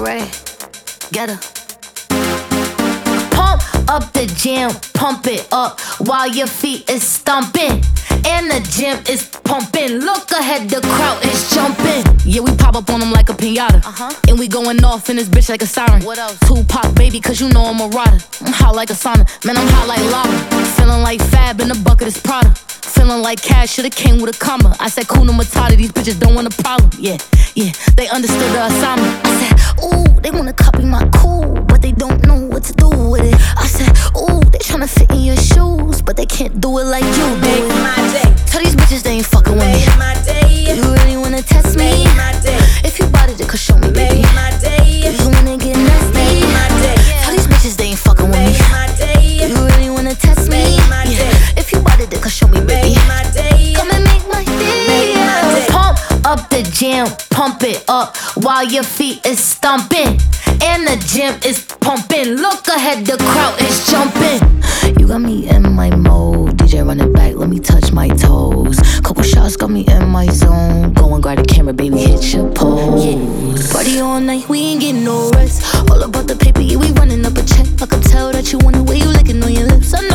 Ray, get her. Pump up the jam, pump it up while your feet is stomping. And the gym is pumping. Look ahead, the crowd is jumping. Yeah, we pop up on them like a pinata. And we going off in this bitch like a siren. What else? Tupac, baby, cause you know I'm a rider. I'm hot like a sauna, man, I'm hot like lava. Feeling like Fab in the bucket is Prada. Feeling like Cash should've came with a comma. I said, Kuna Matata, these bitches don't want a problem. Yeah, they understood the assignment. I said, ooh, they wanna copy my cool, but they don't know what to do with it. I said, ooh, they tryna fit in your shoes, but they can't do it like you do. Make my day. Tell these bitches they ain't fucking with me. Make my day. You really wanna test me? Make my day. If you bought it, cause show me, baby. Make my day. You wanna get nasty? Make my day. Tell these bitches they ain't fucking with me. Make my day. You really wanna test me? Make my day. If you bought it, cause show me, baby. Make my day. Come and make my day. Make my day. Pump up the jam, pump it up while your feet is stomping. And the gym is pumping. Look ahead, the crowd is jumping. You got me in my mode. DJ run it back, let me touch my toes. Couple shots got me in my zone. Go and grab the camera, baby, hit your pose. Party all night, we ain't getting no rest. All about the paper, yeah, we running up a check. I can tell that you want the way you licking on your lips. I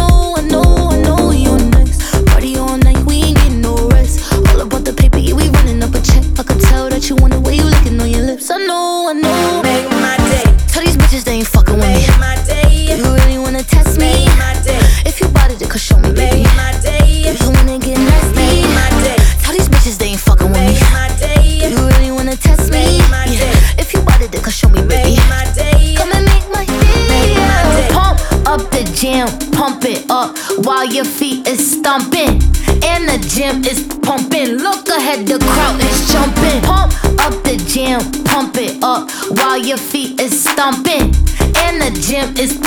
know you're next. Party all night, we ain't getting no rest. All about the paper, yeah, we running up a check. I can tell that you want the way you licking on your lips. I know. Make my day. Tell these bitches they ain't fucking with me. Make my day. You really wanna test me? Make my day. If you bought it, cause show me, baby. Make my day. You wanna get nasty? Make my day. Tell these bitches they ain't fucking with me. Make my day. You really wanna test me? Make my day. If you bought it, cause show me, baby. Make my day. Come and make my day. Make my day. Pump up the jam, pump it up while your feet is stomping. And the gym is pumping. Look ahead, the crowd is jumping. Pump up the jam, pump it up while your feet is stomping. And the gym is